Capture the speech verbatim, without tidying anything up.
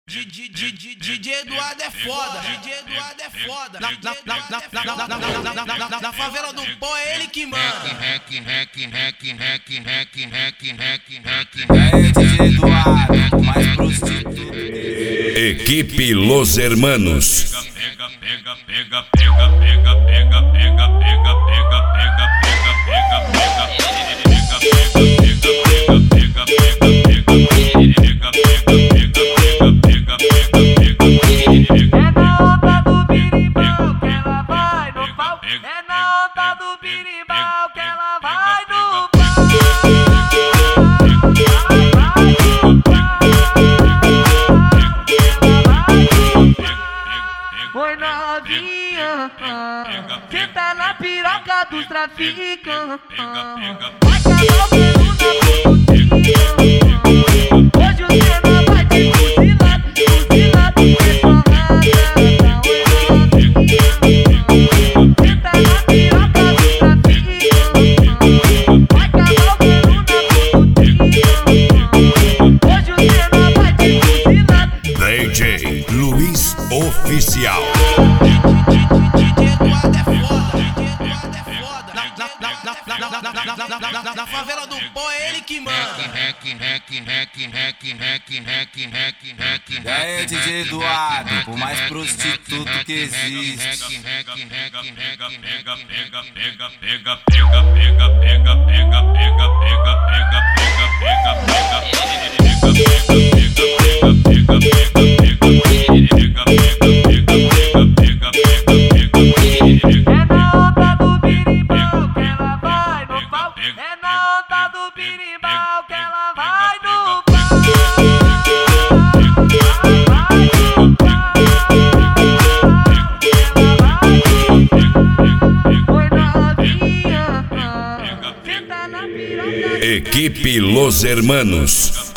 D J Eduardo é foda, D J Eduardo é foda. Na, na, na, na, na, na, na, na, na, na, na favela do pó é ele que manda. É D J Eduardo, o mais prostituto. Equipe Los Hermanos. Pega, pega, pega, pega, pega, pega, pega, pega, pega, pega, pega, pega, É na onda do birimbau que ela vai no pau. Oi novinha, senta na piroca dos traficantes. Vai calar o pelo na putinha. Hoje o cena vai ter fuzilado, fuzilado de porrada. D J Luiz Oficial. D J Eduardo é foda, D J Eduardo é foda. Na favela do pó é ele que manda. E aí, D J Eduardo, o mais prostituto que existe. É na onda do birimbau que ela vai no pau. É na onda do birimbau que ela vai no pau. Oi novinha, senta na piroca. Equipe Los Hermanos.